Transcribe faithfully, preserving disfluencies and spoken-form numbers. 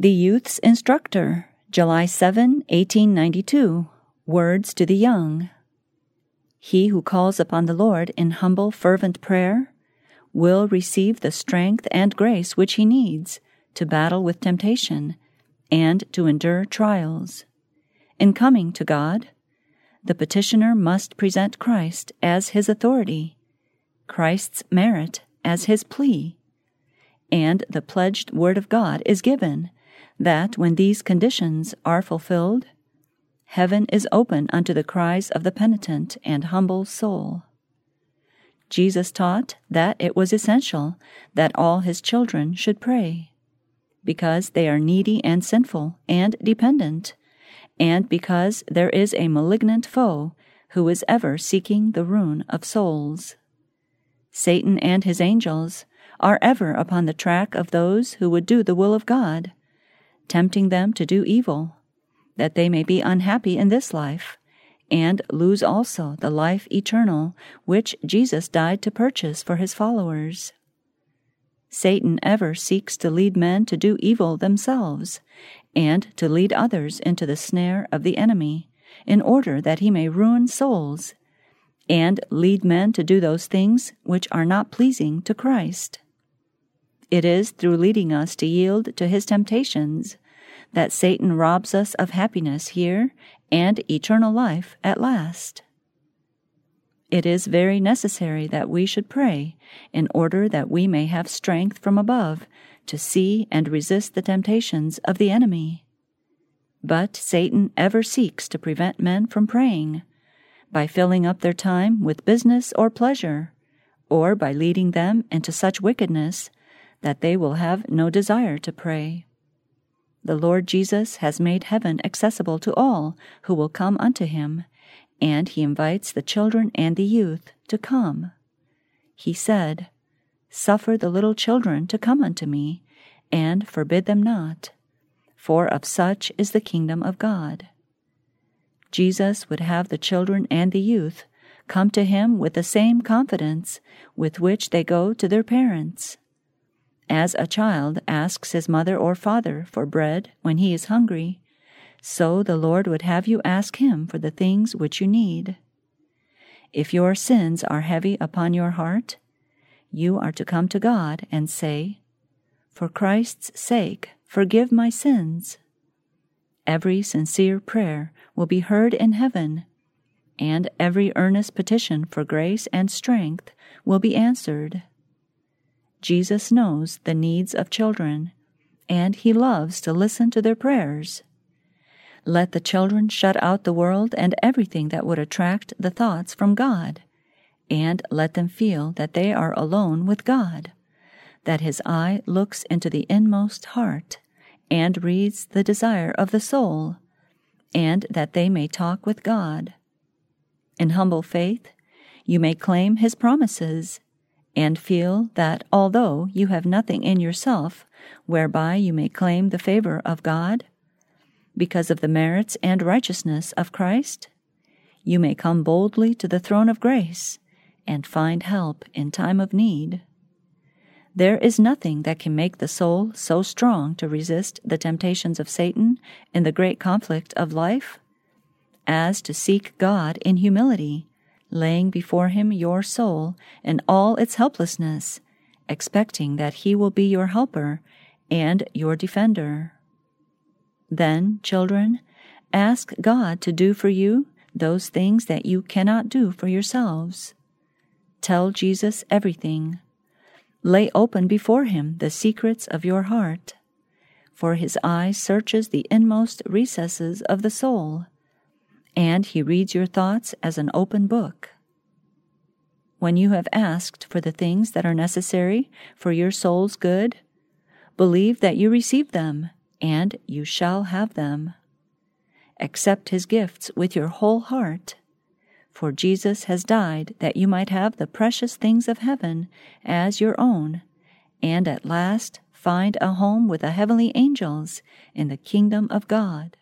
The Youth's Instructor, July seventh, eighteen ninety-two. Words to the Young. He who calls upon the Lord in humble, fervent prayer will receive the strength and grace which he needs to battle with temptation and to endure trials. In coming to God, the petitioner must present Christ as his authority, Christ's merit as his plea, and the pledged word of God is given that when these conditions are fulfilled, heaven is open unto the cries of the penitent and humble soul. Jesus taught that it was essential that all his children should pray, because they are needy and sinful and dependent, and because there is a malignant foe who is ever seeking the ruin of souls. Satan and his angels are ever upon the track of those who would do the will of God, tempting them to do evil, that they may be unhappy in this life, and lose also the life eternal which Jesus died to purchase for his followers. Satan ever seeks to lead men to do evil themselves, and to lead others into the snare of the enemy, in order that he may ruin souls, and lead men to do those things which are not pleasing to Christ. It is through leading us to yield to his temptations that Satan robs us of happiness here and eternal life at last. It is very necessary that we should pray in order that we may have strength from above to see and resist the temptations of the enemy. But Satan ever seeks to prevent men from praying, by filling up their time with business or pleasure, or by leading them into such wickedness that they will have no desire to pray. The Lord Jesus has made heaven accessible to all who will come unto him, and he invites the children and the youth to come. He said, "Suffer the little children to come unto me, and forbid them not, for of such is the kingdom of God." Jesus would have the children and the youth come to him with the same confidence with which they go to their parents. As a child asks his mother or father for bread when he is hungry, so the Lord would have you ask him for the things which you need. If your sins are heavy upon your heart, you are to come to God and say, "For Christ's sake, forgive my sins." Every sincere prayer will be heard in heaven, and every earnest petition for grace and strength will be answered. Jesus knows the needs of children, and he loves to listen to their prayers. Let the children shut out the world and everything that would attract the thoughts from God, and let them feel that they are alone with God, that his eye looks into the inmost heart and reads the desire of the soul, and that they may talk with God. In humble faith, you may claim his promises, and feel that although you have nothing in yourself whereby you may claim the favor of God, because of the merits and righteousness of Christ, you may come boldly to the throne of grace and find help in time of need. There is nothing that can make the soul so strong to resist the temptations of Satan in the great conflict of life as to seek God in humility, laying before him your soul in all its helplessness, expecting that he will be your helper and your defender. Then, children, ask God to do for you those things that you cannot do for yourselves. Tell Jesus everything. Lay open before him the secrets of your heart, for his eye searches the inmost recesses of the soul, and he reads your thoughts as an open book. When you have asked for the things that are necessary for your soul's good, believe that you receive them, and you shall have them. Accept his gifts with your whole heart, for Jesus has died that you might have the precious things of heaven as your own, and at last find a home with the heavenly angels in the kingdom of God.